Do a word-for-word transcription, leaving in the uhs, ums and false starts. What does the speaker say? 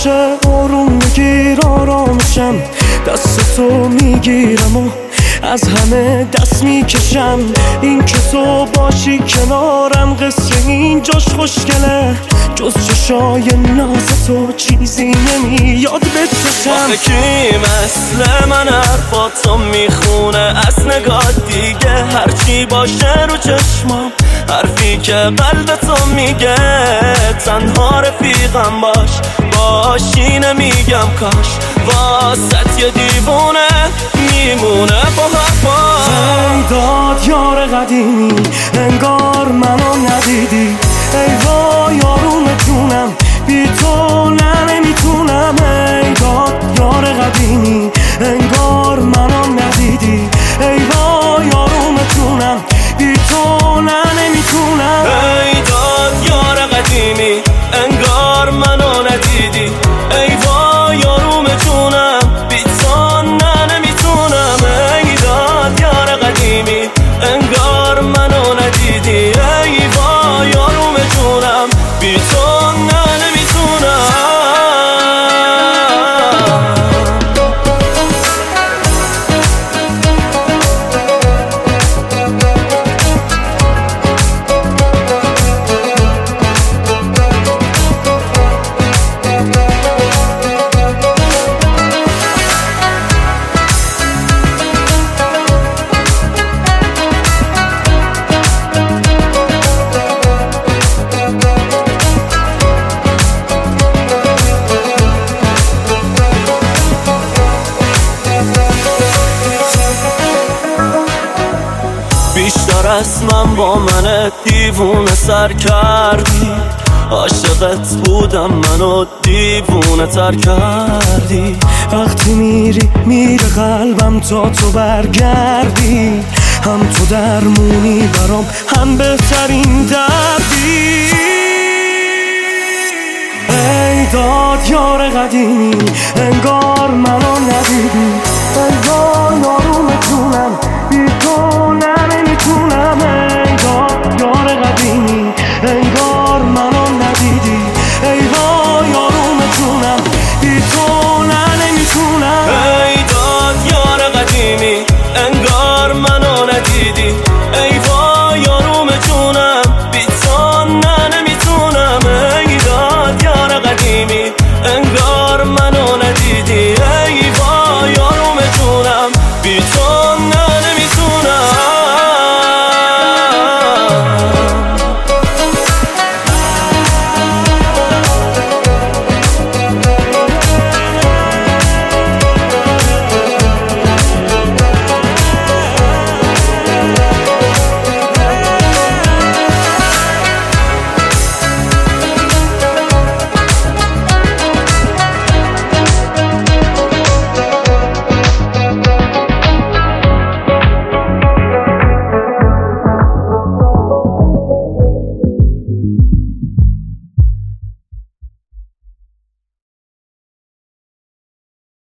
باشه آروم بگیر آرامشم، دست تو میگیرم و از همه دست میکشم. این که تو باشی کنارم قصه اینجاش خوشگله، جز چشای ناز تو چیزی نمیاد بچشم. آخه کی مثل من حرفاتو میخونه از نگاه دیگه، هرچی باشه رو چشمام حرفی که قلب تو میگه. تنها رفیقم باش باشی نمیگم کاش، واسط یه دیوونه میمونه با حرفاش. ای داد یار قدیمی انگار منو ندیدی، ای وای آروم جونم بی تو نه نمیتونم. ای داد یار قدیمی انگار منو ندیدی، ای وای آروم جونم بی تو نه نمیتونم. ای داد یار قدیمی انگار منو ندیدی، ای وای آروم جونم بی تو نه نمیتونم. ای داد یار قدیمی انگار منو ندیدی، ای وای آروم جونم بی تو نه نمیتونم. بیشتر از من با من دیوونه سر کردی، عاشقت بودم منو دیوونه تر کردی. وقتی میری میره قلبم تا تو برگردی، هم تو درمونی برام هم بهترین دردی. ای داد یار قدیمی انگار منو ندیدی، ای وای آروم جونم بی تو نه نمیتونم. ای داد یار قدیمی انگار منو ندیدی، ای وای آروم جونم بی تو نه نمیتونم. ای داد یار قدیمی انگار منو ندیدی، ای وای آروم جونم بی تو نه نمیتونم. ای داد یار قدیمی انگار منو ندیدی، ای وای آروم جونم بی تو